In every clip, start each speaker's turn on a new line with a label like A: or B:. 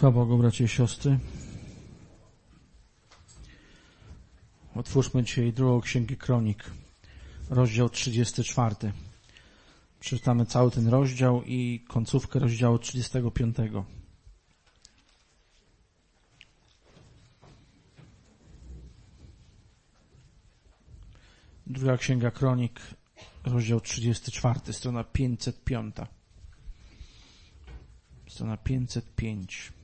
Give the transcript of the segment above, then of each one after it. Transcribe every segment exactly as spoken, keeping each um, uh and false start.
A: Chwała Bogu, bracia i siostry. Otwórzmy dzisiaj drugą księgę Kronik, rozdział trzydziesty czwarty. Przeczytamy cały ten rozdział i końcówkę rozdziału trzydziestego piątego. Druga księga Kronik, rozdział trzydziesty czwarty, strona pięćset pięć. Strona pięćset pięć.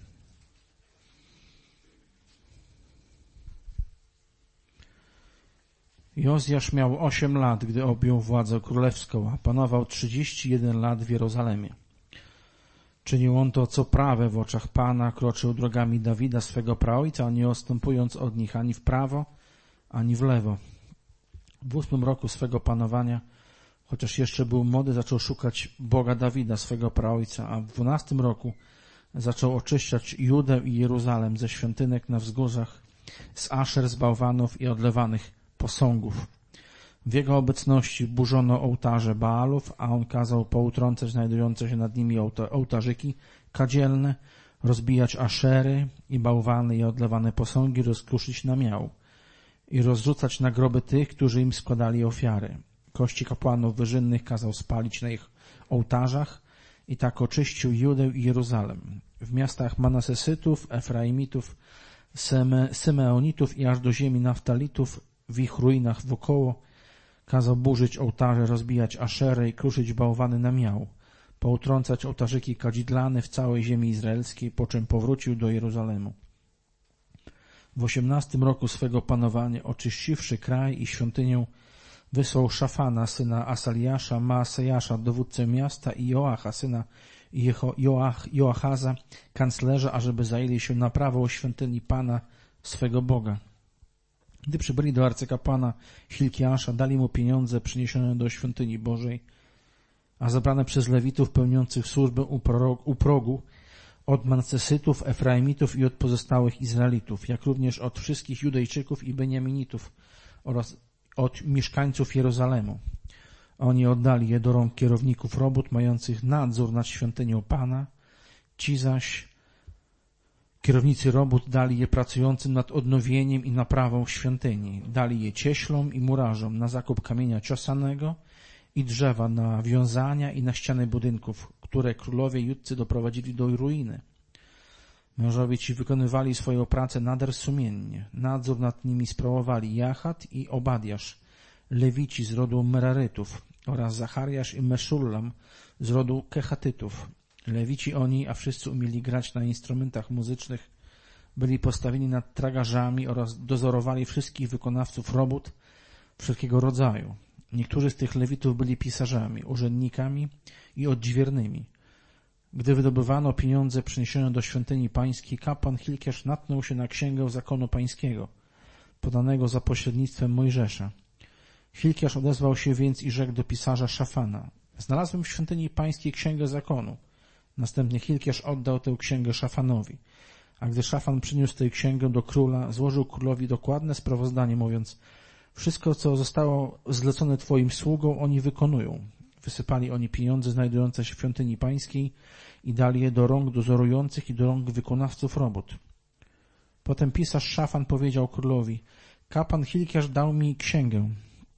A: Jozjasz miał osiem lat, gdy objął władzę królewską, a panował trzydzieści jeden lat w Jerozolimie. Czynił on to, co prawe w oczach Pana, kroczył drogami Dawida, swego praojca, nie odstępując od nich ani w prawo, ani w lewo. W ósmym roku swego panowania, chociaż jeszcze był młody, zaczął szukać Boga Dawida, swego praojca, a w dwunastym roku zaczął oczyszczać Judę i Jeruzalem ze świątynek na wzgórzach, z aszer, z bałwanów i odlewanych posągów. W jego obecności burzono ołtarze Baalów, a on kazał poutrącać znajdujące się nad nimi ołtarzyki kadzielne, rozbijać aszery i bałwany i odlewane posągi, rozkruszyć namiał i rozrzucać na groby tych, którzy im składali ofiary. Kości kapłanów wyżynnych kazał spalić na ich ołtarzach i tak oczyścił Judę i Jeruzalem. W miastach Manasesytów, Efraimitów, Seme, Symeonitów i aż do ziemi Naftalitów, w ich ruinach wokoło, kazał burzyć ołtarze, rozbijać aszery i kruszyć bałwany namiał, poutrącać ołtarzyki kadzidlane w całej ziemi izraelskiej, po czym powrócił do Jeruzalemu. W osiemnastym roku swego panowania, oczyściwszy kraj i świątynię, wysłał Szafana, syna Asaliasza, Maasejasza, dowódcę miasta, i Joacha, syna Jeho, Joach, Joachaza, kanclerza, ażeby zajęli się naprawą świątyni Pana, swego Boga. Gdy przybyli do arcykapłana Hilkiasza, dali mu pieniądze przyniesione do świątyni Bożej, a zebrane przez Lewitów pełniących służbę u, prorok, u progu od Manasesytów, Efraimitów i od pozostałych Izraelitów, jak również od wszystkich Judejczyków i Beniaminitów oraz od mieszkańców Jerozolemu. Oni oddali je do rąk kierowników robót mających nadzór nad świątynią Pana. Ci zaś kierownicy robót dali je pracującym nad odnowieniem i naprawą świątyni. Dali je cieślom i murarzom na zakup kamienia ciosanego i drzewa na wiązania i na ściany budynków, które królowie judcy doprowadzili do ruiny. Mężowie ci wykonywali swoją pracę nader sumiennie. Nadzór nad nimi sprawowali Jachat i Obadiasz, Lewici z rodu Merarytów, oraz Zachariasz i Meszullam z rodu Kechatytów. Lewici oni, a wszyscy umieli grać na instrumentach muzycznych, byli postawieni nad tragarzami oraz dozorowali wszystkich wykonawców robót wszelkiego rodzaju. Niektórzy z tych Lewitów byli pisarzami, urzędnikami i odźwiernymi. Gdy wydobywano pieniądze przyniesione do świątyni pańskiej, kapłan Hilkiasz natknął się na księgę zakonu pańskiego, podanego za pośrednictwem Mojżesza. Hilkiasz odezwał się więc i rzekł do pisarza Szafana: znalazłem w świątyni pańskiej księgę zakonu. Następnie Hilkiasz oddał tę księgę Szafanowi. A gdy Szafan przyniósł tę księgę do króla, złożył królowi dokładne sprawozdanie, mówiąc: wszystko, co zostało zlecone twoim sługom, oni wykonują. Wysypali oni pieniądze znajdujące się w świątyni pańskiej i dali je do rąk dozorujących i do rąk wykonawców robót. Potem pisarz Szafan powiedział królowi: kapłan Hilkiasz dał mi księgę.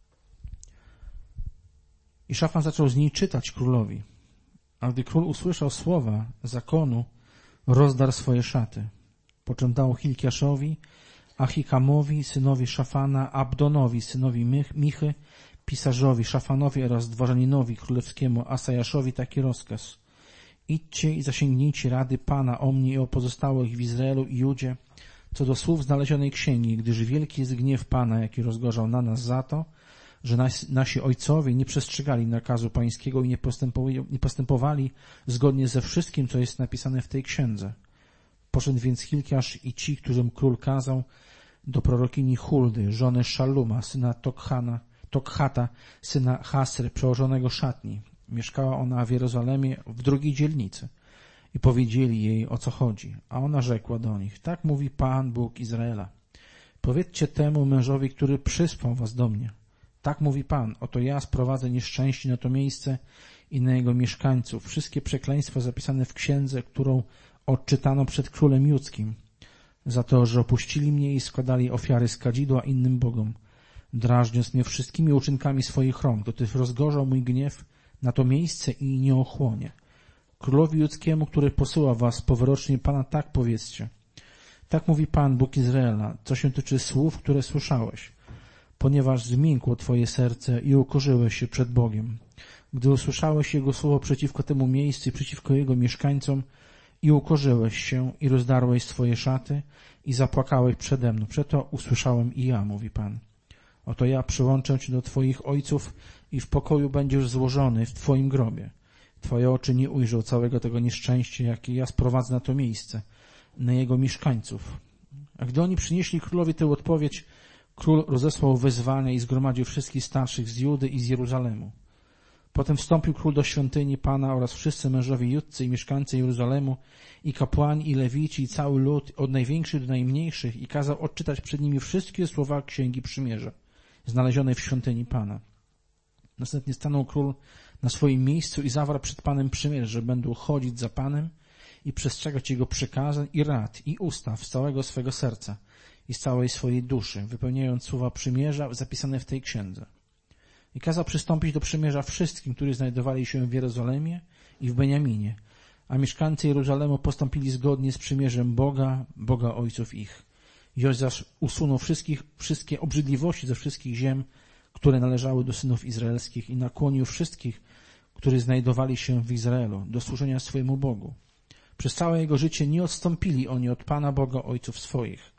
A: I Szafan zaczął z niej czytać królowi. A gdy król usłyszał słowa zakonu, rozdarł swoje szaty. Po czym dał Hilkiaszowi, Achikamowi, synowi Szafana, Abdonowi, synowi Michy, pisarzowi Szafanowi oraz dworzaninowi królewskiemu Asajaszowi taki rozkaz: idźcie i zasięgnijcie rady Pana o mnie i o pozostałych w Izraelu i Judzie co do słów znalezionej księgi, gdyż wielki jest gniew Pana, jaki rozgorzał na nas za to, że nasi, nasi ojcowie nie przestrzegali nakazu pańskiego i nie postępowali, nie postępowali zgodnie ze wszystkim, co jest napisane w tej księdze. Poszedł więc Hilkiasz i ci, którym król kazał, do prorokini Huldy, żony Szalluma, syna Tokhana, Tokhata, syna Hasry, przełożonego szatni. Mieszkała ona w Jerozolimie w drugiej dzielnicy. I powiedzieli jej, o co chodzi. A ona rzekła do nich: tak mówi Pan, Bóg Izraela. Powiedzcie temu mężowi, który przysłał was do mnie. Tak mówi Pan, oto ja sprowadzę nieszczęście na to miejsce i na jego mieszkańców. Wszystkie przekleństwa zapisane w księdze, którą odczytano przed królem judzkim, za to, że opuścili mnie i składali ofiary z kadzidła innym bogom, drażniąc mnie wszystkimi uczynkami swoich rąk, to też rozgorzał mój gniew na to miejsce i nie ochłonie. Królowi judzkiemu, który posyła was powrocznie Pana, tak powiedzcie. Tak mówi Pan, Bóg Izraela, co się tyczy słów, które słyszałeś, ponieważ zmiękło twoje serce i ukorzyłeś się przed Bogiem. Gdy usłyszałeś Jego słowo przeciwko temu miejscu i przeciwko Jego mieszkańcom i ukorzyłeś się i rozdarłeś swoje szaty i zapłakałeś przede mną, przeto usłyszałem i ja, mówi Pan. Oto ja przyłączę cię do twoich ojców i w pokoju będziesz złożony w twoim grobie. Twoje oczy nie ujrzą całego tego nieszczęścia, jakie ja sprowadzę na to miejsce, na jego mieszkańców. A gdy oni przynieśli królowi tę odpowiedź, król rozesłał wezwania i zgromadził wszystkich starszych z Judy i z Jeruzalemu. Potem wstąpił król do świątyni Pana oraz wszyscy mężowie judcy i mieszkańcy Jeruzalemu i kapłani i lewici i cały lud, od największych do najmniejszych, i kazał odczytać przed nimi wszystkie słowa Księgi Przymierza, znalezionej w świątyni Pana. Następnie stanął król na swoim miejscu i zawarł przed Panem przymierze, że będą chodzić za Panem i przestrzegać Jego przykazań i rad i ustaw z całego swego serca i z całej swojej duszy, wypełniając słowa przymierza zapisane w tej księdze. I kazał przystąpić do przymierza wszystkim, którzy znajdowali się w Jerozolimie i w Beniaminie, a mieszkańcy Jeruzalemu postąpili zgodnie z przymierzem Boga, Boga ojców ich. Jozjasz usunął wszystkich, wszystkie obrzydliwości ze wszystkich ziem, które należały do synów izraelskich, i nakłonił wszystkich, którzy znajdowali się w Izraelu, do służenia swojemu Bogu. Przez całe jego życie nie odstąpili oni od Pana Boga ojców swoich.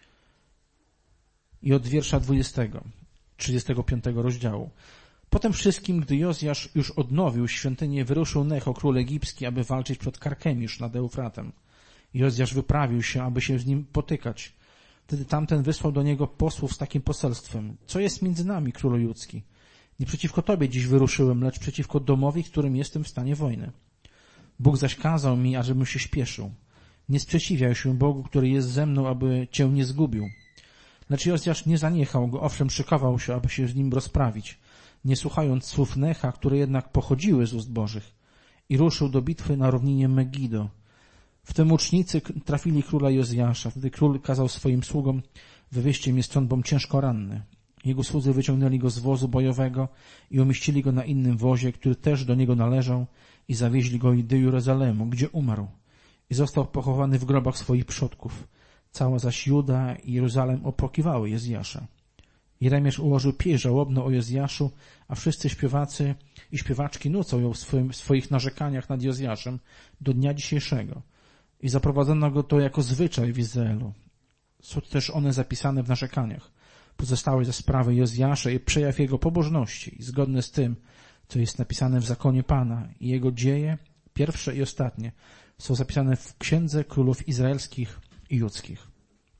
A: I od wiersza dwudziestego, trzydziestego piątego rozdziału. Potem wszystkim, gdy Jozjasz już odnowił świątynię, wyruszył Necho, król egipski, aby walczyć przed Karkemisz nad Eufratem. Jozjasz wyprawił się, aby się z nim potykać. Wtedy tamten wysłał do niego posłów z takim poselstwem. Co jest między nami, królu judzki? Nie przeciwko tobie dziś wyruszyłem, lecz przeciwko domowi, którym jestem w stanie wojny. Bóg zaś kazał mi, ażebym się śpieszył. Nie sprzeciwiaj się Bogu, który jest ze mną, aby cię nie zgubił. Lecz Jozjasz nie zaniechał go, owszem szykował się, aby się z nim rozprawić, nie słuchając słów Necha, które jednak pochodziły z ust Bożych, i ruszył do bitwy na równinie Megido. W tym łucznicy trafili króla Jozjasza. Wtedy król kazał swoim sługom wywieźć mnie stąd, bom ciężko ranny. Jego słudzy wyciągnęli go z wozu bojowego i umieścili go na innym wozie, który też do niego należał, i zawieźli go do Jeruzalemu, gdzie umarł i został pochowany w grobach swoich przodków. Cała zaś Juda i Jeruzalem opłakiwały Jozjasza. Jeremiasz ułożył pieśń żałobną o Jozjaszu, a wszyscy śpiewacy i śpiewaczki nucą ją w, swoim, w swoich narzekaniach nad Jozjaszem do dnia dzisiejszego. I zaprowadzono go to jako zwyczaj w Izraelu. Są też one zapisane w narzekaniach. Pozostałe ze sprawy Jozjasza i przejaw jego pobożności, zgodne z tym, co jest napisane w zakonie Pana, i jego dzieje, pierwsze i ostatnie, są zapisane w Księdze Królów Izraelskich i Judzkich.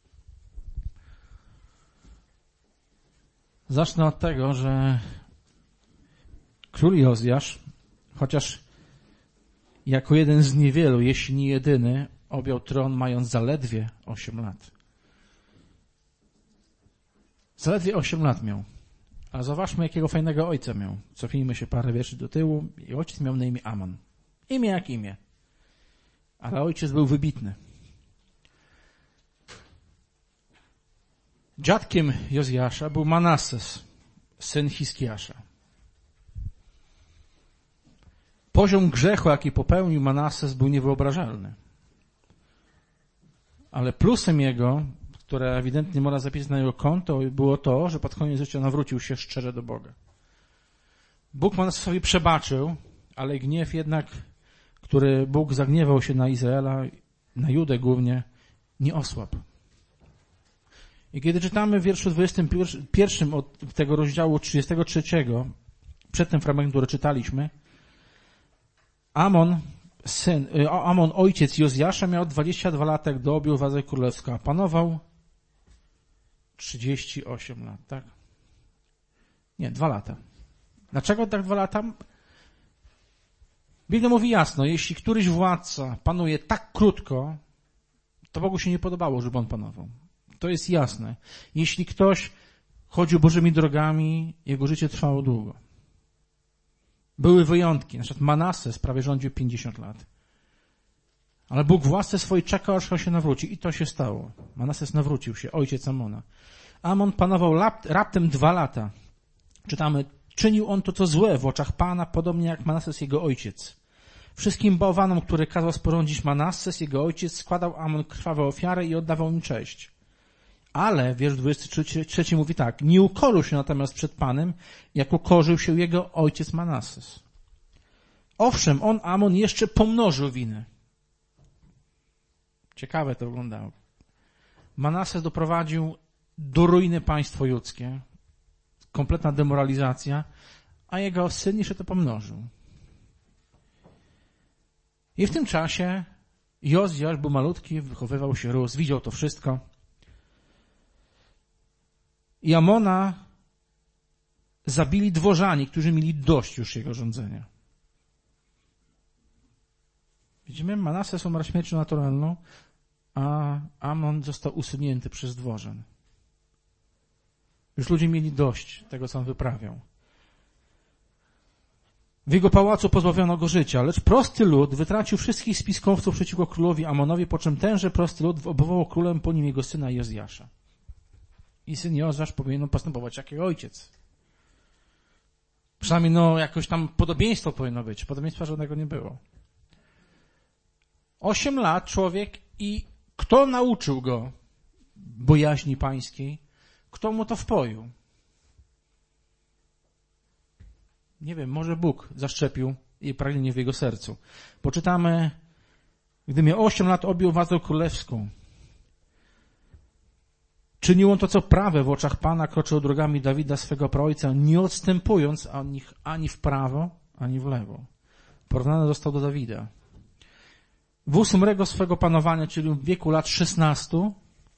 A: Zacznę od tego, że król Jozjasz, chociaż jako jeden z niewielu, jeśli nie jedyny, objął tron mając zaledwie osiem lat. Zaledwie osiem lat miał. A zobaczmy, jakiego fajnego ojca miał. Cofnijmy się parę wierszy do tyłu. I ojciec miał na imię Amon. Imię jak imię. Ale ojciec był wybitny. Dziadkiem Jozjasza był Manasses, syn Hiskiasza. Poziom grzechu, jaki popełnił Manasses, był niewyobrażalny. Ale plusem jego, które ewidentnie można zapisać na jego konto, było to, że pod koniec życia nawrócił się szczerze do Boga. Bóg Manassesowi przebaczył, ale gniew jednak, który Bóg zagniewał się na Izraela, na Judę głównie, nie osłabł. I kiedy czytamy w wierszu dwudziestym pierwszym od tego rozdziału trzydziestego trzeciego, przed tym fragmentem, który czytaliśmy, Amon, syn, Amon, ojciec Jozjasza, miał dwadzieścia dwa lata, gdy objął władzę królewską, a panował trzydzieści osiem lat, tak? Nie, dwa lata. Dlaczego tak dwa lata? Biblia mówi jasno, jeśli któryś władca panuje tak krótko, to Bogu się nie podobało, żeby on panował. To jest jasne. Jeśli ktoś chodził Bożymi drogami, jego życie trwało długo. Były wyjątki. Na przykład Manasses prawie rządził pięćdziesiąt lat. Ale Bóg w łasce swojej czekał, aż on się nawróci. I to się stało. Manases nawrócił się, ojciec Amona. Amon panował lap, raptem dwa lata. Czytamy, czynił on to, co złe w oczach Pana, podobnie jak Manases, jego ojciec. Wszystkim bałwanom, które kazał sporządzić Manases, jego ojciec, składał Amon krwawe ofiary i oddawał im cześć. Ale, wiersz dwudziesty trzeci mówi tak, nie ukorzył się natomiast przed Panem, jak ukorzył się jego ojciec Manases. Owszem, on, Amon, jeszcze pomnożył winę. Ciekawe to wyglądało. Manases doprowadził do ruiny państwo judzkie, kompletna demoralizacja, a jego syn jeszcze to pomnożył. I w tym czasie Jozjasz był malutki, wychowywał się, rósł, widział to wszystko. I Amona zabili dworzanie, którzy mieli dość już jego rządzenia. Widzimy, Manases umarł śmiercią naturalną, a Amon został usunięty przez dworzan. Już ludzie mieli dość tego, co on wyprawiał. W jego pałacu pozbawiono go życia, lecz prosty lud wytracił wszystkich spiskowców przeciwko królowi Amonowi, po czym tenże prosty lud obwołał królem po nim jego syna Jozjasza. I syn Jozjasz powinien postępować jak jego ojciec. Przynajmniej no jakoś tam podobieństwo powinno być. Podobieństwa żadnego nie było. Osiem lat człowiek i kto nauczył go bojaźni pańskiej? Kto mu to wpoił? Nie wiem, może Bóg zaszczepił jej pragnienie w jego sercu. Poczytamy, gdy miał osiem lat, objął władzę królewską. Czynił on to, co prawe w oczach Pana, kroczył drogami Dawida, swego praojca, nie odstępując od nich ani w prawo, ani w lewo. Porównany został do Dawida. W ósmego swego panowania, czyli w wieku lat szesnastu,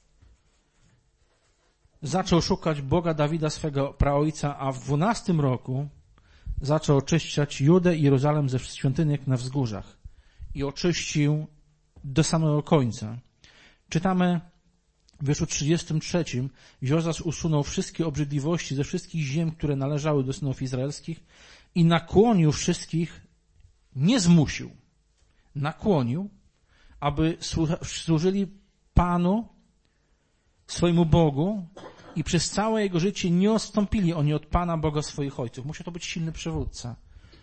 A: zaczął szukać Boga Dawida, swego praojca, a w dwunastym roku zaczął oczyszczać Judę i Jeruzalem ze świątyni na wzgórzach i oczyścił do samego końca. Czytamy w wierszu trzydziestym trzecim, Jozjasz usunął wszystkie obrzydliwości ze wszystkich ziem, które należały do synów izraelskich i nakłonił wszystkich, nie zmusił, nakłonił, aby służyli Panu, swojemu Bogu i przez całe jego życie nie odstąpili oni od Pana Boga swoich ojców. Musiał to być silny przywódca.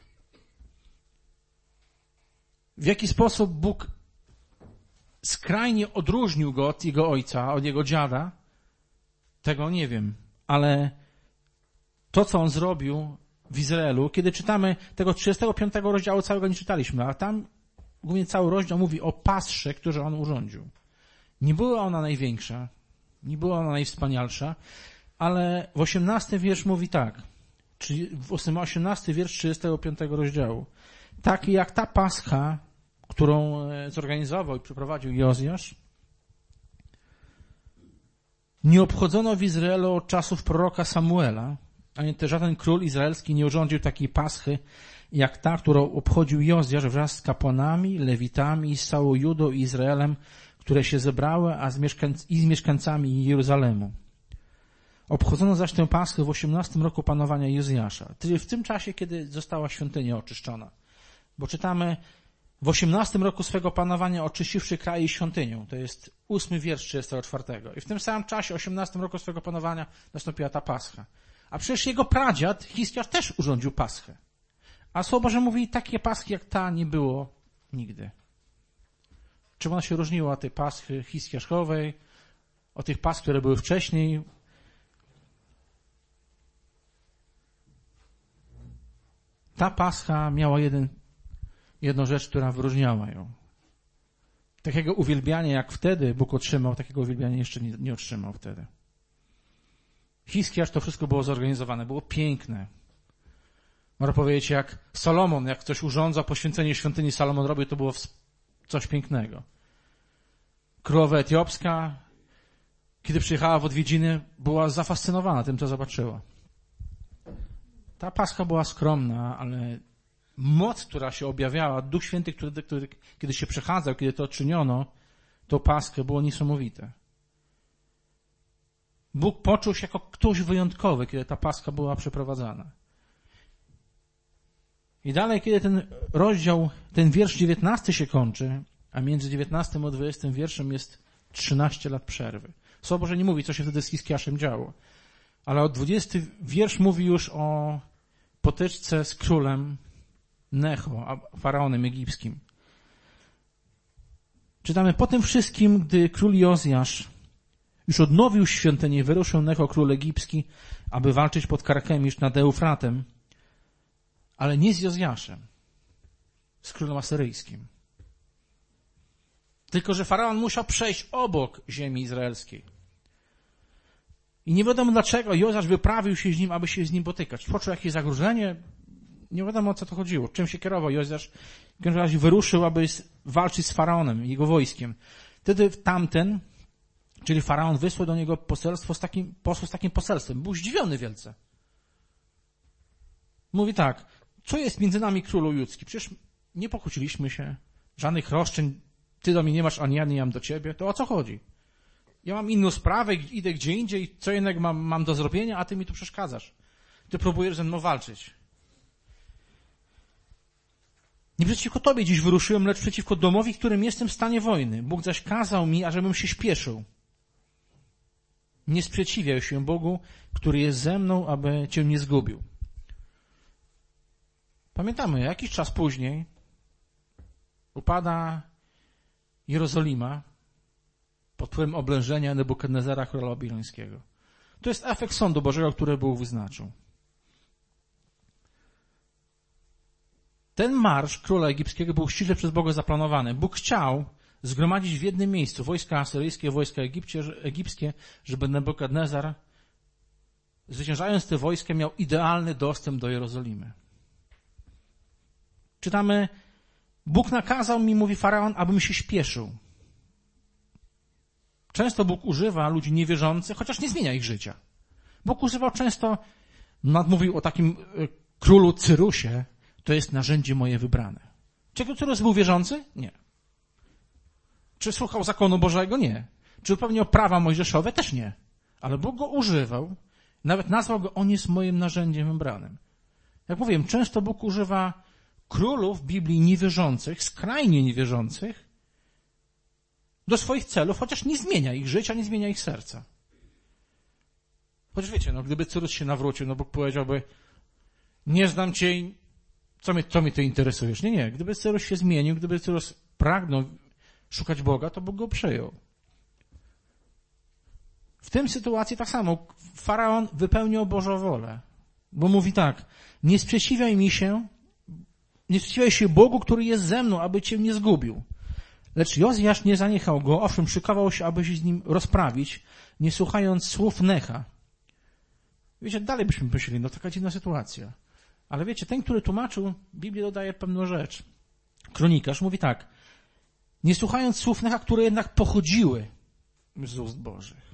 A: W jaki sposób Bóg skrajnie odróżnił go od jego ojca, od jego dziada, tego nie wiem, ale to, co on zrobił w Izraelu, kiedy czytamy tego trzydziestego piątego rozdziału, całego nie czytaliśmy, a tam głównie cały rozdział mówi o pasrze, który on urządził. Nie była ona największa, nie była ona najwspanialsza, ale w osiemnastym wiersz mówi tak, czyli w osiemnastym wiersz trzydziestego piątego rozdziału. Tak jak ta pascha, którą zorganizował i przeprowadził Jozjasz, nie obchodzono w Izraelu od czasów proroka Samuela, ani też żaden król izraelski nie urządził takiej paschy, jak ta, którą obchodził Jozjasz wraz z kapłanami, lewitami, z całą Judą i Izraelem, które się zebrały, a z mieszkańc- i z mieszkańcami Jeruzalemu. Obchodzono zaś tę paschę w osiemnastym roku panowania Jozjasza, czyli w tym czasie, kiedy została świątynia oczyszczona. Bo czytamy, w osiemnastym roku swego panowania oczyściwszy kraj i świątynię. To jest ósmy wiersz trzydziestego czwartego. I w tym samym czasie, osiemnastym roku swego panowania, nastąpiła ta pascha. A przecież jego pradziad, Hiskiarz, też urządził paschę. A Słowo Boże mówi, takie paski jak ta nie było nigdy. Czym ona się różniła od tej paschy hiskiaszkowej, od tych pasch, które były wcześniej? Ta pascha miała jeden, jedną rzecz, która wyróżniała ją. Takiego uwielbiania, jak wtedy Bóg otrzymał, takiego uwielbiania jeszcze nie, nie otrzymał wtedy. Hiskiarz, to wszystko było zorganizowane, było piękne. Można powiedzieć, jak Salomon, jak coś urządza, poświęcenie świątyni Salomon robił, to było coś pięknego. Królowa etiopska, kiedy przyjechała w odwiedziny, była zafascynowana tym, co zobaczyła. Ta pascha była skromna, ale moc, która się objawiała, Duch Święty, który, który kiedy się przechadzał, kiedy to czyniono, to paschę było niesamowite. Bóg poczuł się jako ktoś wyjątkowy, kiedy ta pascha była przeprowadzana. I dalej, kiedy ten rozdział, ten wiersz dziewiętnasty się kończy, a między dziewiętnastym a dwudziestym wierszem jest trzynaście lat przerwy. Słowo Boże nie mówi, co się wtedy z Hiskiaszem działo, ale od dwudziesty wiersz mówi już o potyczce z królem Necho, faraonem egipskim. Czytamy, po tym wszystkim, gdy król Jozjasz już odnowił świątynię, wyruszył Necho, król egipski, aby walczyć pod Karkemisz nad Eufratem, ale nie z Jozjaszem, z królem asyryjskim. Tylko że faraon musiał przejść obok ziemi izraelskiej. I nie wiadomo dlaczego Jozjasz wyprawił się z nim, aby się z nim potykać. Poczuł jakieś zagrożenie, nie wiadomo o co to chodziło, czym się kierował Jozjasz. W każdym razie wyruszył, aby walczyć z faraonem, jego wojskiem. Wtedy tamten, czyli faraon, wysłał do niego poselstwo z takim, posłał z takim poselstwem. Był zdziwiony wielce. Mówi tak, co jest między nami, królu judzki? Przecież nie pokłóciliśmy się, żadnych roszczeń, ty do mnie nie masz, ani ja nie mam do ciebie. To o co chodzi? Ja mam inną sprawę, idę gdzie indziej, co innego mam, mam do zrobienia, a ty mi tu przeszkadzasz. Ty próbujesz ze mną walczyć. Nie przeciwko tobie dziś wyruszyłem, lecz przeciwko domowi, w którym jestem w stanie wojny. Bóg zaś kazał mi, ażebym się śpieszył. Nie sprzeciwiaj się Bogu, który jest ze mną, aby cię nie zgubił. Pamiętamy, jakiś czas później upada Jerozolima pod wpływem oblężenia Nebukadnezara, króla babilońskiego. To jest efekt sądu Bożego, który Bóg wyznaczył. Ten marsz króla egipskiego był ściśle przez Boga zaplanowany. Bóg chciał zgromadzić w jednym miejscu wojska asyryjskie, wojska egipcie, egipskie, żeby Nebukadnezar, zwyciężając te wojska, miał idealny dostęp do Jerozolimy. Czytamy, Bóg nakazał mi, mówi faraon, abym się śpieszył. Często Bóg używa ludzi niewierzących, chociaż nie zmienia ich życia. Bóg używał często, mówił o takim królu Cyrusie, to jest narzędzie moje wybrane. Czy Cyrus był wierzący? Nie. Czy słuchał zakonu Bożego? Nie. Czy wypełniał prawa mojżeszowe? Też nie. Ale Bóg go używał, nawet nazwał go, on jest moim narzędziem wybranym. Jak mówiłem, często Bóg używa królów Biblii niewierzących, skrajnie niewierzących, do swoich celów, chociaż nie zmienia ich życia, nie zmienia ich serca. Chociaż wiecie, no gdyby Cyrus się nawrócił, no Bóg powiedziałby, nie znam cię, co mnie, co mnie ty interesujesz? Nie, nie. Gdyby Cyrus się zmienił, gdyby Cyrus pragnął szukać Boga, to Bóg go przyjął. W tym sytuacji tak samo. Faraon wypełniał Bożą wolę. Bo mówi tak, nie sprzeciwiaj mi się, nie sprzeciwiaj się Bogu, który jest ze mną, aby cię nie zgubił. Lecz Jozjasz nie zaniechał go, owszem, szykował się, aby się z nim rozprawić, nie słuchając słów Necha. Wiecie, dalej byśmy myśleli, no taka dziwna sytuacja. Ale wiecie, ten, który tłumaczył, Biblia dodaje pewną rzecz. Kronikarz mówi tak, nie słuchając słów Necha, które jednak pochodziły z ust Bożych.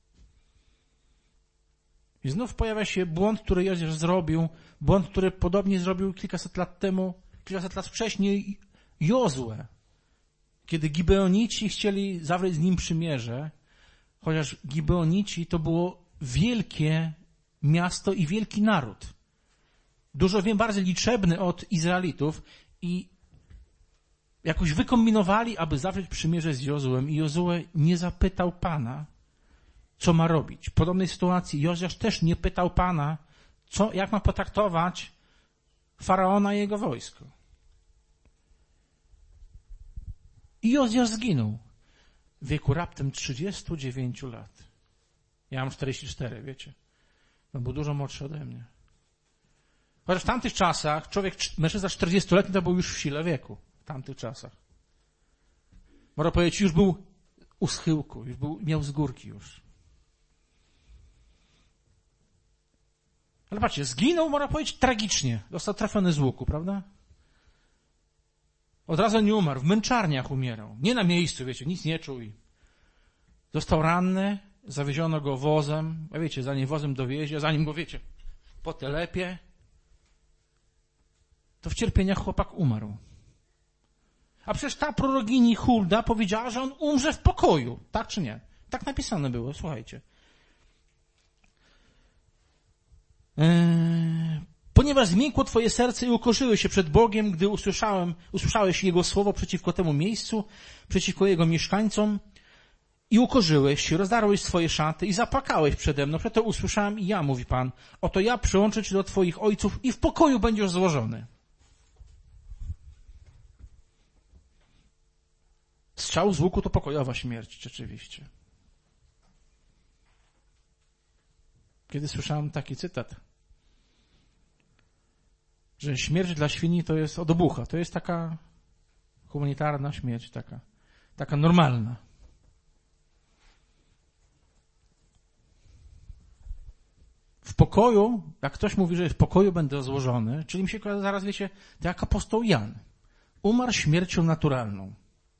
A: I znów pojawia się błąd, który Jozjasz zrobił, błąd, który podobnie zrobił kilkaset lat temu, kilkaset lat wcześniej Jozue, kiedy Gibeonici chcieli zawrzeć z nim przymierze, chociaż Gibeonici to było wielkie miasto i wielki naród. Dużo wiem, bardziej liczebny od Izraelitów i jakoś wykombinowali, aby zawrzeć przymierze z Jozuem i Jozue nie zapytał Pana, co ma robić. W podobnej sytuacji Jozjasz też nie pytał Pana, co, jak ma potraktować Faraona i jego wojsko. I Jozjasz zginął w wieku raptem trzydziestu dziewięciu lat. Ja mam czterdzieści cztery, wiecie. No był dużo młodszy ode mnie. Chociaż w tamtych czasach człowiek, mężczyzna czterdziestoletni to był już w sile wieku. W tamtych czasach. Można powiedzieć, już był u schyłku, już był, miał z górki już. Ale patrzcie, zginął, można powiedzieć, tragicznie. Został trafiony z łuku, prawda? Od razu nie umarł, w męczarniach umierał. Nie na miejscu, wiecie, nic nie czuł. Został ranny, zawieziono go wozem, a wiecie, zanim wozem dowiezie, zanim go, wiecie, po telepie, to w cierpieniach chłopak umarł. A przecież ta prorogini Hulda powiedziała, że on umrze w pokoju. Tak czy nie? Tak napisane było, słuchajcie. Eee, ponieważ zmiękło twoje serce i ukorzyłeś się przed Bogiem, gdy usłyszałem, usłyszałeś Jego słowo przeciwko temu miejscu, przeciwko Jego mieszkańcom i ukorzyłeś się, rozdarłeś swoje szaty i zapłakałeś przede mną. Przeto usłyszałem i ja, mówi Pan, oto ja przyłączę cię do twoich ojców i w pokoju będziesz złożony. Strzał z łuku to pokojowa śmierć, rzeczywiście. Kiedy słyszałem taki cytat, że śmierć dla świni to jest od obucha, to jest taka humanitarna śmierć, taka, taka normalna. W pokoju, jak ktoś mówi, że w pokoju będę złożony, czyli mi się zaraz, wiecie, to jak apostoł Jan. Umarł śmiercią naturalną.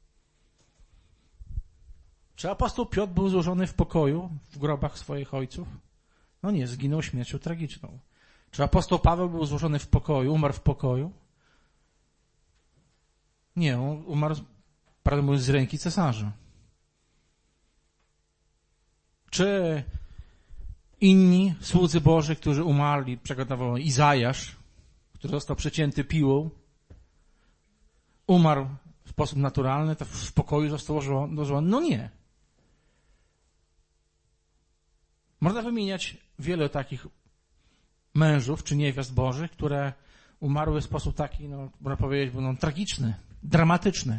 A: Czy apostoł Piotr był złożony w pokoju, w grobach swoich ojców? No nie, zginął śmiercią tragiczną. Czy apostoł Paweł był złożony w pokoju, umarł w pokoju? Nie, on umarł, prawdę mówiąc, z ręki cesarza. Czy inni słudzy Boży, którzy umarli, przykładowo Izajasz, który został przecięty piłą, umarł w sposób naturalny, to w pokoju został złożony? No nie. Można wymieniać wiele takich mężów czy niewiast Bożych, które umarły w sposób taki, no, można powiedzieć, no, tragiczny, dramatyczny.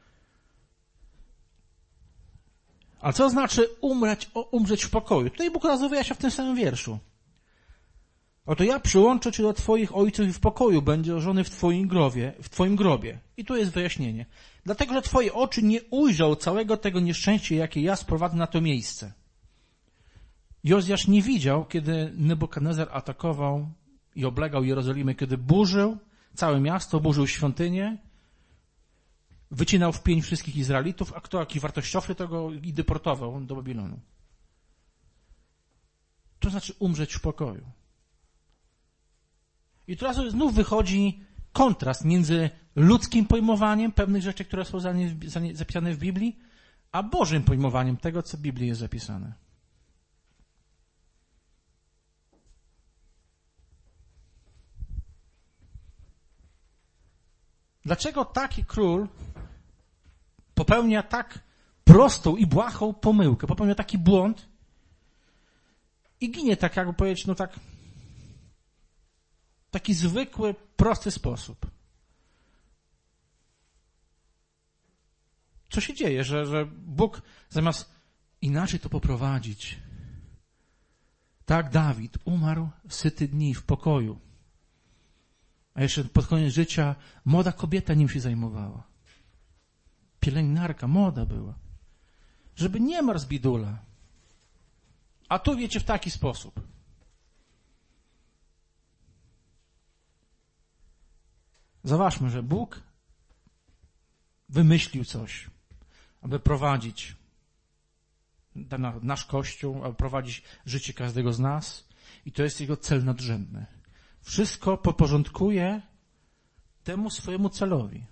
A: Ale co znaczy umrzeć, umrzeć w pokoju? Tutaj Bóg nas wyjaśnia w tym samym wierszu. Oto ja przyłączę cię do twoich ojców i w pokoju będzie złożony w twoim grobie, w twoim grobie. I tu jest wyjaśnienie. Dlatego, że twoje oczy nie ujrzą całego tego nieszczęścia, jakie ja sprowadzę na to miejsce. Jozjasz nie widział, kiedy Nebukadnezar atakował i oblegał Jerozolimę, kiedy burzył całe miasto, burzył świątynię, wycinał w pień wszystkich Izraelitów, a kto jaki wartościowny, to go i deportował do Babilonu. To znaczy umrzeć w pokoju. I teraz znów wychodzi kontrast między ludzkim pojmowaniem pewnych rzeczy, które są zapisane w Biblii, a Bożym pojmowaniem tego, co w Biblii jest zapisane. Dlaczego taki król popełnia tak prostą i błahą pomyłkę, popełnia taki błąd i ginie tak, jakby powiedzieć, no tak, taki zwykły, prosty sposób? Co się dzieje, że, że Bóg zamiast inaczej to poprowadzić, tak Dawid umarł syty dni w pokoju, a jeszcze pod koniec życia młoda kobieta nim się zajmowała. Pielęgniarka, młoda była. Żeby nie marł z bidula. A tu wiecie w taki sposób. Zauważmy, że Bóg wymyślił coś, aby prowadzić nasz Kościół, aby prowadzić życie każdego z nas i to jest Jego cel nadrzędny. Wszystko podporządkuje temu swojemu celowi.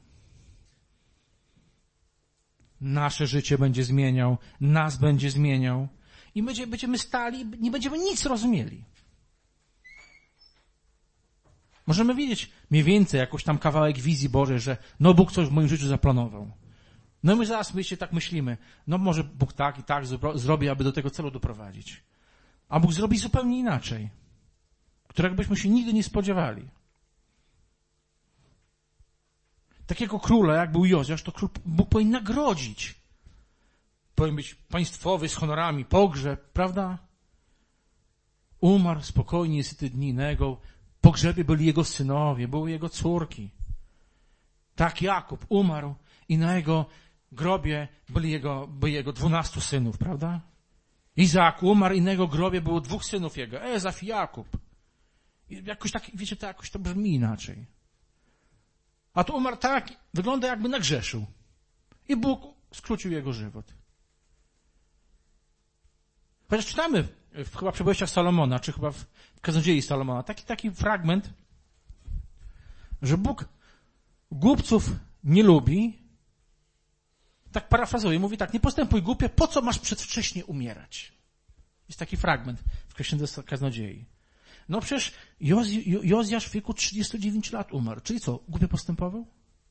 A: Nasze życie będzie zmieniał, nas będzie zmieniał i my będziemy stali, nie będziemy nic rozumieli. Możemy wiedzieć mniej więcej jakoś tam kawałek wizji Bożej, że no Bóg coś w moim życiu zaplanował. No i my zaraz my się tak myślimy, no może Bóg tak i tak zrobi, aby do tego celu doprowadzić. A Bóg zrobi zupełnie inaczej, którego byśmy się nigdy nie spodziewali. Takiego króla, jak był Jozjasz, to król Bóg powinien nagrodzić. Powinien być państwowy, z honorami, pogrzeb, prawda? Umarł spokojnie, syty dni, na jego pogrzebie byli jego synowie, były jego córki. Tak Jakub umarł i na jego grobie byli jego, byli jego dwunastu synów, prawda? Izaak umarł i na jego grobie było dwóch synów jego, Ezaf i Jakub. I jakoś tak, wiecie, to jakoś to brzmi inaczej. A tu umarł tak, wygląda jakby nagrzeszył. I Bóg skrócił jego żywot. Chociaż czytamy w, chyba przypowieściach Salomona, czy chyba w Kaznodziei Salomona, taki, taki fragment, że Bóg głupców nie lubi. Tak parafrazuję, mówi tak, nie postępuj głupie, po co masz przedwcześnie umierać? Jest taki fragment w Księdze Kaznodziei. No przecież Joz- Jozjasz w wieku trzydziestu dziewięciu lat umarł. Czyli co, głupio postępował?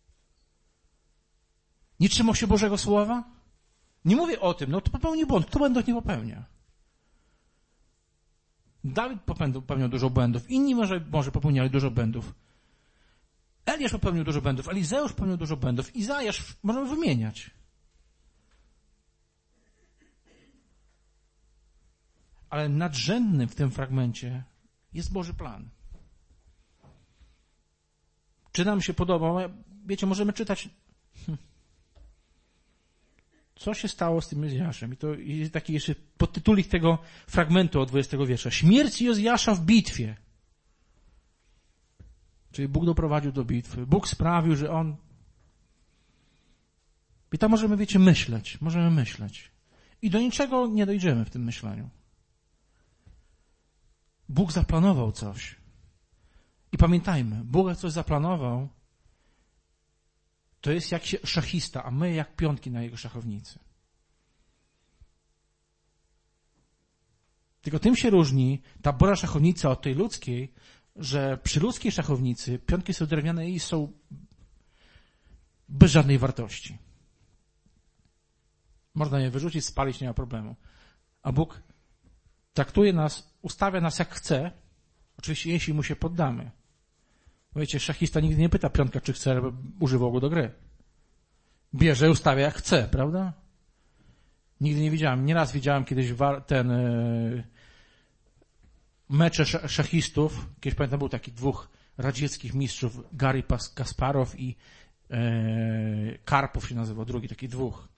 A: Nie trzymał się Bożego Słowa? Nie mówię o tym, no to popełnił błąd. Kto błędów nie popełnia? Dawid popełniał dużo błędów. Inni może, może popełniali dużo błędów. Eliasz popełnił dużo błędów. Elizeusz popełnił dużo błędów. Izajasz możemy wymieniać. Ale nadrzędnym w tym fragmencie jest Boży plan. Czy nam się podoba? Wiecie, możemy czytać... Hm. Co się stało z tym Jozjaszem? I to jest taki jeszcze podtytulik tego fragmentu od dwudziestego wiersza. Śmierć Jozjasza w bitwie. Czyli Bóg doprowadził do bitwy. Bóg sprawił, że on... I tam możemy, wiecie, myśleć. Możemy myśleć. I do niczego nie dojdziemy w tym myśleniu. Bóg zaplanował coś. I pamiętajmy, Bóg jak coś zaplanował, to jest jak szachista, a my jak pionki na jego szachownicy. Tylko tym się różni ta Boża szachownica od tej ludzkiej, że przy ludzkiej szachownicy pionki są drewniane i są bez żadnej wartości. Można je wyrzucić, spalić, nie ma problemu. A Bóg traktuje nas, ustawia nas jak chce, oczywiście jeśli mu się poddamy. Wiecie, szachista nigdy nie pyta pionka, czy chce, żeby używał go do gry. Bierze i ustawia jak chce, prawda? Nigdy nie widziałem, nieraz widziałem kiedyś ten yy, mecze szachistów. Kiedyś pamiętam, był taki dwóch radzieckich mistrzów, Garry Kasparow i yy, Karpow się nazywał, drugi taki dwóch.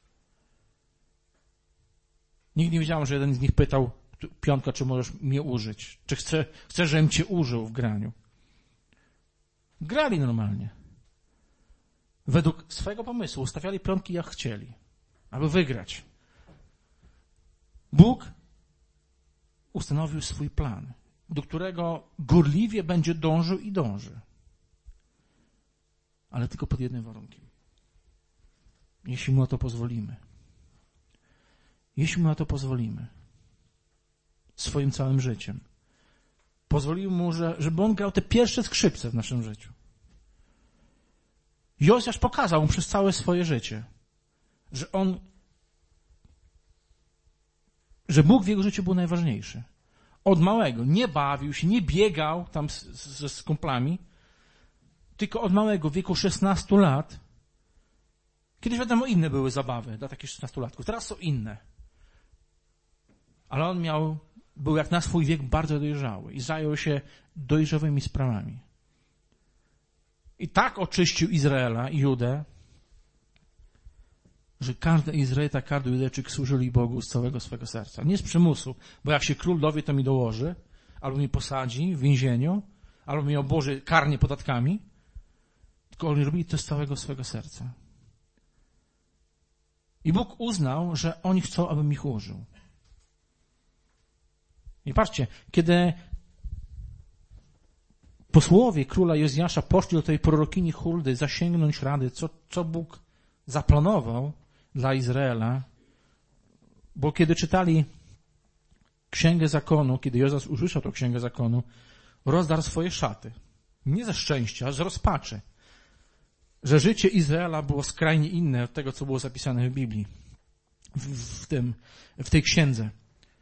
A: Nigdy nie widziałem, że jeden z nich pytał pionka, czy możesz mnie użyć, czy chcę, chcę, żebym cię użył w graniu. Grali normalnie. Według swojego pomysłu ustawiali pionki jak chcieli, aby wygrać. Bóg ustanowił swój plan, do którego gorliwie będzie dążył i dąży. Ale tylko pod jednym warunkiem. Jeśli mu na to pozwolimy. Jeśli mu na to pozwolimy. Swoim całym życiem. Pozwolił mu, że, żeby on grał te pierwsze skrzypce w naszym życiu. Jozjasz pokazał mu przez całe swoje życie, że on, że Bóg w jego życiu był najważniejszy. Od małego. Nie bawił się, nie biegał tam z, z, z kumplami, tylko od małego, w wieku szesnastu lat. Kiedyś wiadomo, inne były zabawy dla takich szesnastolatków. Teraz są inne. Ale on miał, był jak na swój wiek bardzo dojrzały i zajął się dojrzałymi sprawami. I tak oczyścił Izraela i Judę, że każdy Izraelita, każdy Judejczyk służyli Bogu z całego swego serca. Nie z przymusu, bo jak się król dowie, to mi dołoży, albo mi posadzi w więzieniu, albo mi obłoży karnie podatkami, tylko oni robili to z całego swego serca. I Bóg uznał, że oni chcą, abym ich użył. I patrzcie, kiedy posłowie króla Jozjasza poszli do tej prorokini Huldy zasięgnąć rady, co, co Bóg zaplanował dla Izraela, bo kiedy czytali Księgę Zakonu, kiedy Jozjasz usłyszał tę Księgę Zakonu, rozdarł swoje szaty. Nie ze szczęścia, a z rozpaczy, że życie Izraela było skrajnie inne od tego, co było zapisane w Biblii, w, w, tym, w tej księdze.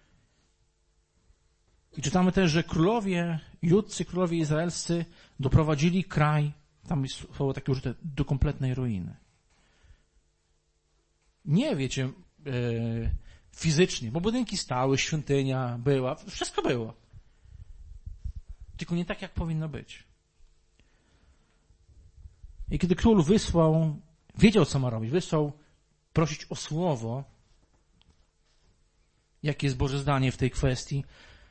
A: I czytamy też, że królowie judzcy, królowie izraelscy doprowadzili kraj, tam jest słowo takie użyte, do kompletnej ruiny. Nie, wiecie, yy, fizycznie, bo budynki stały, świątynia była, wszystko było. Tylko nie tak, jak powinno być. I kiedy król wysłał, wiedział, co ma robić, wysłał prosić o słowo, jakie jest Boże zdanie w tej kwestii,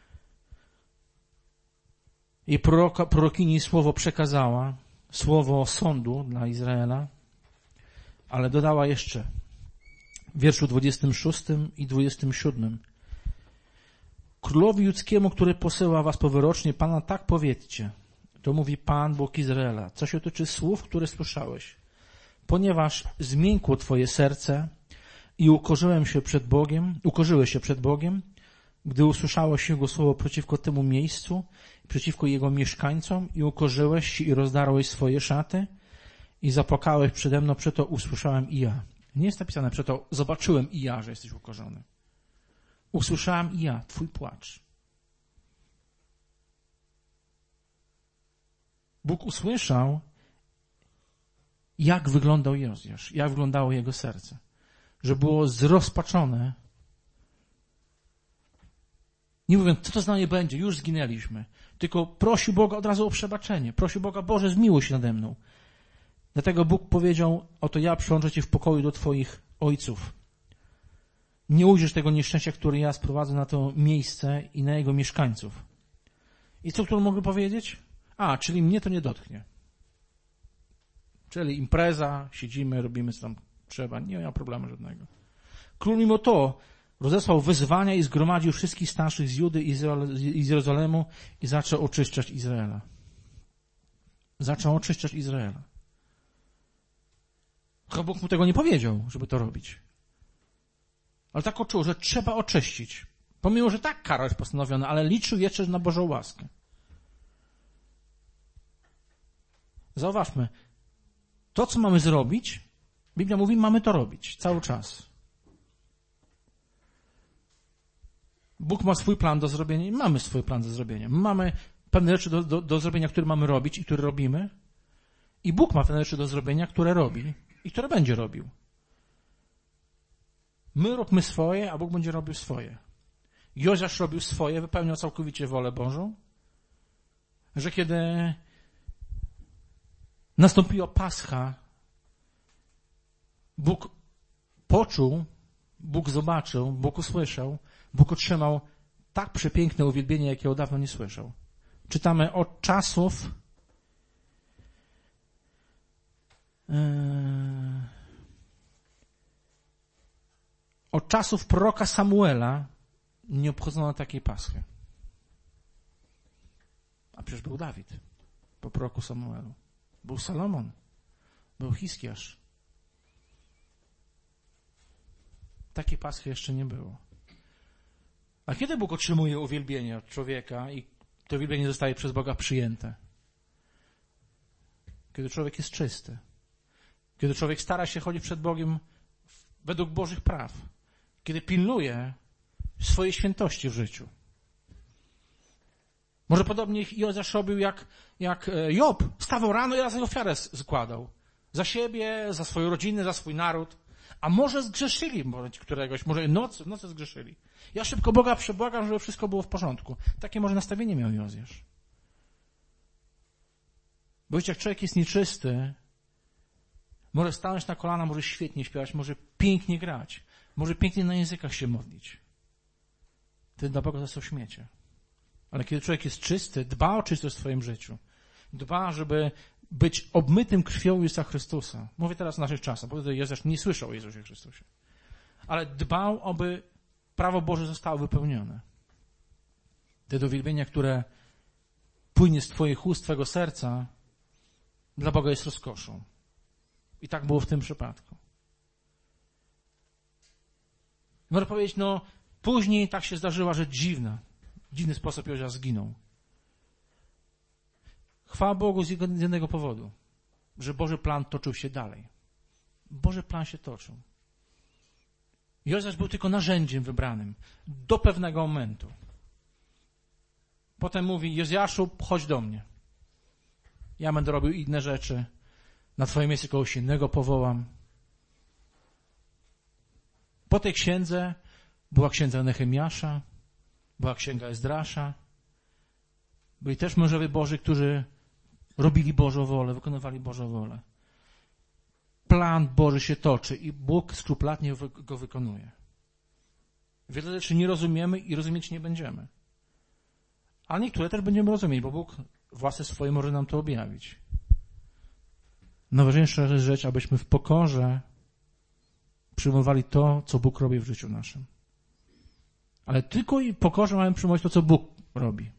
A: i proroka, prorokini słowo przekazała, słowo sądu dla Izraela, ale dodała jeszcze w wierszu dwudziestym szóstym i dwudziestym siódmym. Królowi judzkiemu, który posyła was powyrocznie, Pana tak powiedzcie, to mówi Pan, Bóg Izraela, co się tyczy słów, które słyszałeś. Ponieważ zmiękło twoje serce i ukorzyłem się przed Bogiem, ukorzyłeś się przed Bogiem, gdy usłyszałeś Jego słowo przeciwko temu miejscu, przeciwko Jego mieszkańcom i ukorzyłeś się i rozdarłeś swoje szaty i zapłakałeś przede mną, przeto usłyszałem i ja. Nie jest napisane, przeto zobaczyłem i ja, że jesteś ukorzony. Usłyszałem i ja, twój płacz. Bóg usłyszał, jak wyglądał Jozjasz, jak wyglądało jego serce. Że było zrozpaczone. Nie mówiąc, co to z nami będzie, już zginęliśmy. Tylko prosił Boga od razu o przebaczenie. Prosił Boga, Boże, zmiłuj się nade mną. Dlatego Bóg powiedział, oto ja przyłączę cię w pokoju do twoich ojców. Nie ujrzysz tego nieszczęścia, które ja sprowadzę na to miejsce i na jego mieszkańców. I co kto mógł powiedzieć? A, czyli mnie to nie dotknie. Czyli impreza, siedzimy, robimy co tam trzeba, nie ma problemu żadnego. Król mimo to rozesłał wyzwania i zgromadził wszystkich starszych z Judy i z Jerozolimu i zaczął oczyszczać Izraela. Zaczął oczyszczać Izraela. Chyba Bóg mu tego nie powiedział, żeby to robić. Ale tak odczuł, że trzeba oczyścić. Pomimo, że tak kara jest postanowiona, ale liczył jeszcze na Bożą łaskę. Zauważmy, to, co mamy zrobić, Biblia mówi, mamy to robić cały czas. Bóg ma swój plan do zrobienia i mamy swój plan do zrobienia. Mamy pewne rzeczy do, do, do zrobienia, które mamy robić i które robimy. I Bóg ma pewne rzeczy do zrobienia, które robi i które będzie robił. My róbmy swoje, a Bóg będzie robił swoje. Jozjasz robił swoje, wypełniał całkowicie wolę Bożą, że kiedy nastąpiła Pascha, Bóg poczuł, Bóg zobaczył, Bóg usłyszał, Bóg otrzymał tak przepiękne uwielbienie, jakiego dawno nie słyszał. Czytamy od czasów yy, od czasów proroka Samuela nie obchodzono takiej Paschy. A przecież był Dawid po proroku Samuelu. Był Salomon. Był Hiskiasz. Takiej Paschy jeszcze nie było. A kiedy Bóg otrzymuje uwielbienie od człowieka i to uwielbienie zostaje przez Boga przyjęte? Kiedy człowiek jest czysty. Kiedy człowiek stara się chodzić przed Bogiem według Bożych praw. Kiedy pilnuje swojej świętości w życiu. Może podobnie Jozjasz robił jak, jak Job. Stawał rano i razem ofiarę składał. Za siebie, za swoją rodzinę, za swój naród. A może zgrzeszyli może któregoś, może nocy, w nocy zgrzeszyli. Ja szybko Boga przebłagam, żeby wszystko było w porządku. Takie może nastawienie miał Jozjasz. Bo wiecie, jak człowiek jest nieczysty, może stanąć na kolana, może świetnie śpiewać, może pięknie grać, może pięknie na językach się modlić. Wtedy dla Boga to są śmiecie. Ale kiedy człowiek jest czysty, dba o czystość w swoim życiu, dba, żeby być obmytym krwią Jezusa Chrystusa. Mówię teraz w naszych czasach, bo Jozjasz nie słyszał o Jezusie Chrystusie. Ale dbał, aby prawo Boże zostało wypełnione. Te uwielbienia, które płynie z twoich ust, twojego serca, dla Boga jest rozkoszą. I tak było w tym przypadku. Można powiedzieć, no później tak się zdarzyła rzecz dziwna. W dziwny sposób Jozjasz zginął. Chwała Bogu z jednego powodu, że Boży plan toczył się dalej. Boży plan się toczył. Jozjasz był tylko narzędziem wybranym do pewnego momentu. Potem mówi, Jozjaszu, chodź do mnie. Ja będę robił inne rzeczy. Na twoje miejsce kogoś innego powołam. Po tej księdze była księga Nehemiasza, była księga Ezdrasza. Byli też mężowie Boży, którzy robili Bożą wolę, wykonywali Bożą wolę. Plan Boży się toczy i Bóg skrupulatnie go wykonuje. Wiele rzeczy nie rozumiemy i rozumieć nie będziemy. Ale niektóre też będziemy rozumieć, bo Bóg własne swoje może nam to objawić. Najważniejsza jest rzecz, abyśmy w pokorze przyjmowali to, co Bóg robi w życiu naszym. Ale tylko i w pokorze mamy przyjmować to, co Bóg robi.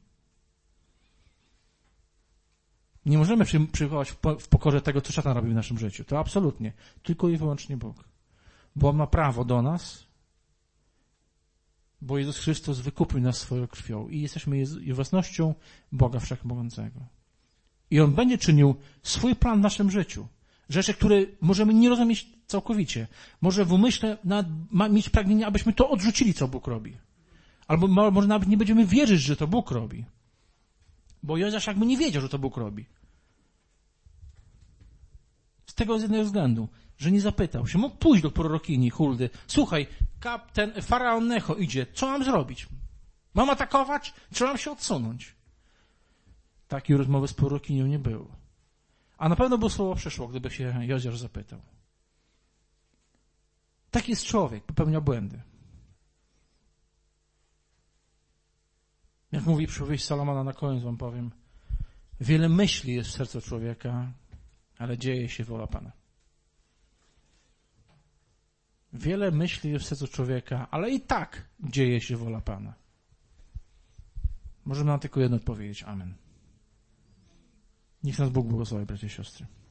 A: Nie możemy przyjmować w pokorze tego, co szatan robi w naszym życiu. To absolutnie. Tylko i wyłącznie Bóg. Bo On ma prawo do nas, bo Jezus Chrystus wykupił nas swoją krwią i jesteśmy Jego własnością Boga Wszechmogącego. I On będzie czynił swój plan w naszym życiu. Rzeczy, które możemy nie rozumieć całkowicie. Może w umyśle nawet ma mieć pragnienie, abyśmy to odrzucili, co Bóg robi. Albo może nawet nie będziemy wierzyć, że to Bóg robi. Bo Jozjasz jakby nie wiedział, że to Bóg robi. Z tego z jednego względu, że nie zapytał się. Mógł pójść do prorokini Huldy. Słuchaj, kap, ten faraon Necho idzie. Co mam zrobić? Mam atakować? Czy mam się odsunąć? Takiej rozmowy z prorokinią nie było. A na pewno by słowo przyszło, gdyby się Jozjasz zapytał. Taki jest człowiek, popełnia błędy. Jak mówi przypowieść Salomona, na koniec wam powiem, wiele myśli jest w sercu człowieka, ale dzieje się wola Pana. Wiele myśli jest w sercu człowieka, ale i tak dzieje się wola Pana. Możemy na tylko jedno odpowiedzieć. Amen. Niech nas Bóg błogosławi, bracia i siostry.